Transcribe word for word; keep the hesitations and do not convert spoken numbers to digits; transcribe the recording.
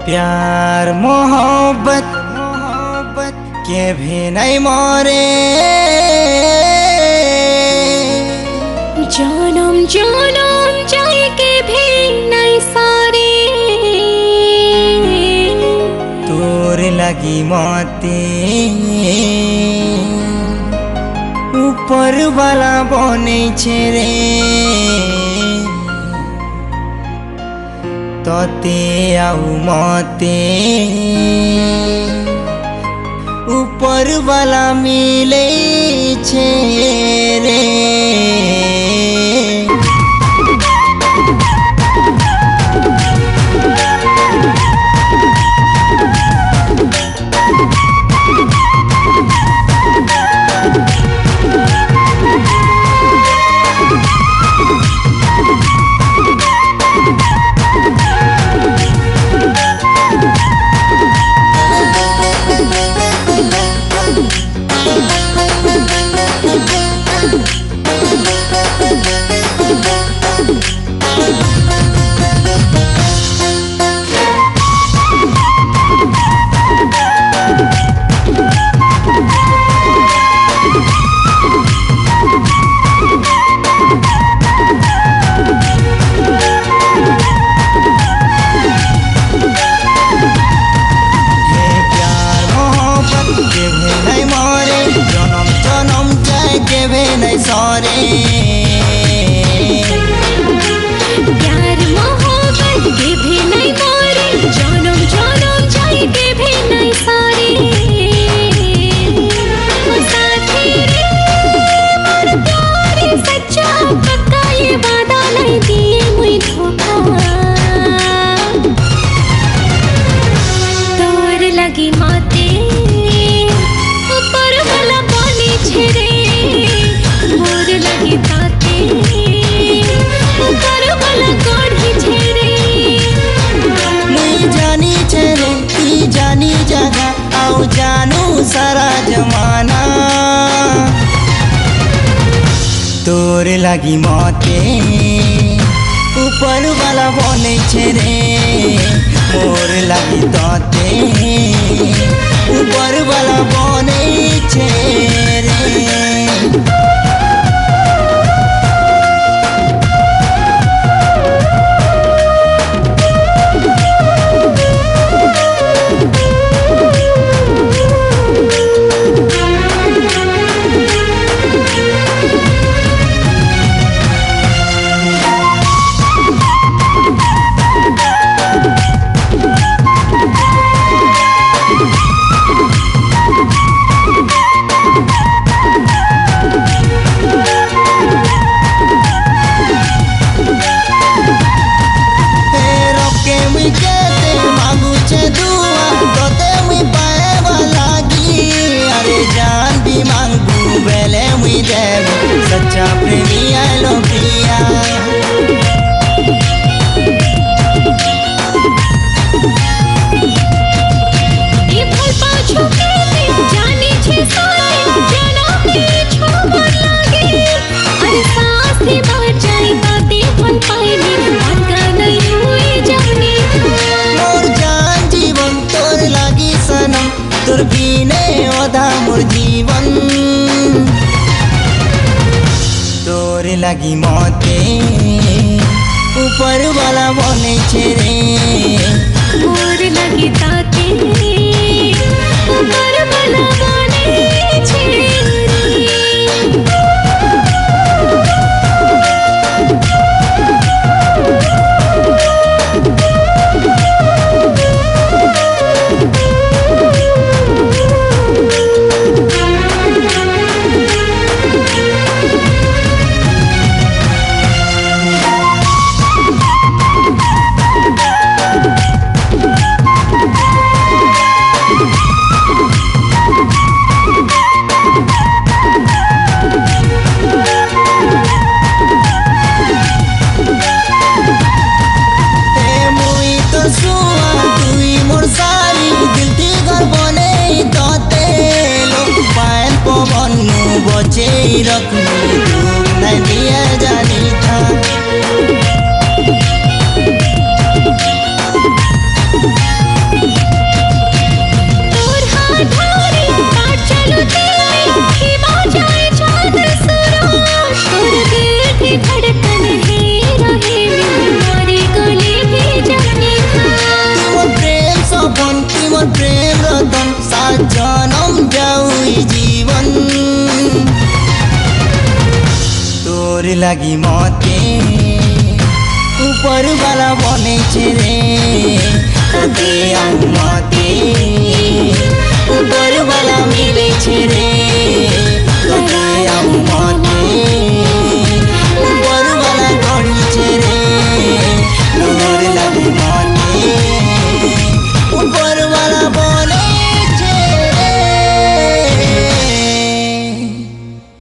प्यार मोहब्बत मोहब्बत के भी नहीं मोरे जनम जनम जाए के भी नहीं सारे तोर लगी मोती ऊपर वाला बने छेरे तोते आउ मते ऊपर वाला मिले छेरे सॉरी प्यार मोहब्बत के भी नहीं मोरे जनम जनम जाए के भी नहीं सारे साथी रे मोर प्यार सच्चा पक्का ये वादा नहीं दिए मुई धोखा तोर लगी माते ऊपर वाला पानी छेरे मोर लगी ताते ऊपर वाला कोढ़ी छेरे मुई जानी छेरे ती जानी जगह आओ जानू सारा जमाना तोर लगी मौते ऊपर वाला बने छेरे मोर लगी ताते ऊपर वाला बने छेरे सच्चा प्रेमी आलो प्रिया ये फल पाछू के जाने छे सारे जना के छोड़ लागे अरे सांस से बाहर जाए बातें फल पाएगी बात का नहीं हुई जाने मोर जान जीवन तोर लागी सनम तोर बिने ओधा मोर जीवन तोर लगी मौते ऊपर वाला बने छेरे मोर लगी ताते ऊपर वाला बने छेरे बचे रखनी नहीं दिया जानी था। लागि मते ऊपर वाला बने छे रे दे आऊ मते ऊपर वाला मिले छे रे